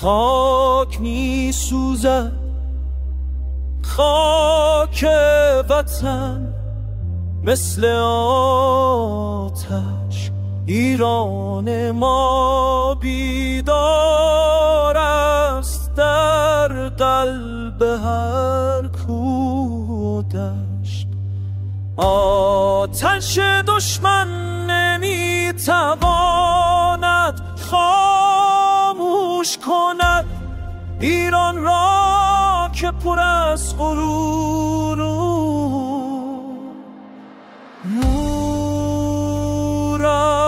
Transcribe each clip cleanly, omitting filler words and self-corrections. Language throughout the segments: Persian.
خاک می سوزد، خاک وطن مثل آتش. ایران ما بیدار است در قلب هر کودش. آتش دشمن نمیتواند خاموش کند ایران را که پر از غرور نور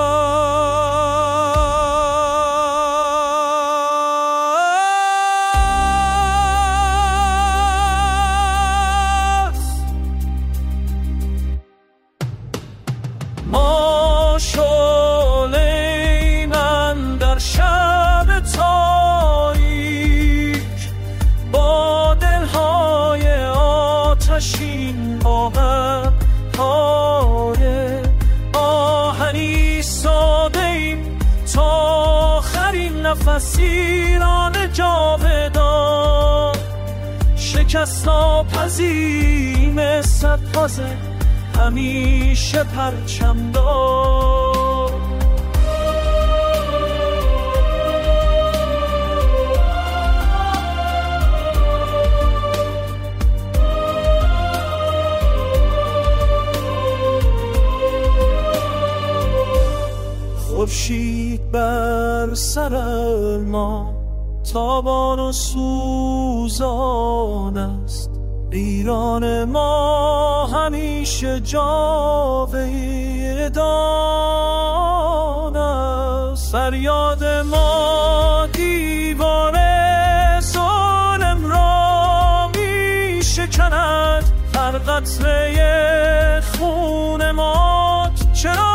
است. ما شعله‌ایم اندر شب تاریک، با دلهای آتشین آهن پاره آهنی ساده‌ایم تا آخرین نفس. ایران جاودان شکست ناپذیریم، صدپازه همیشه پرچم دار. خورشید بر سر ما تابان و سوزان است، ایران ما همیشه جاودان است. فریاد ما دیوار ظالم را می شکند، هر قطره خون ما چرا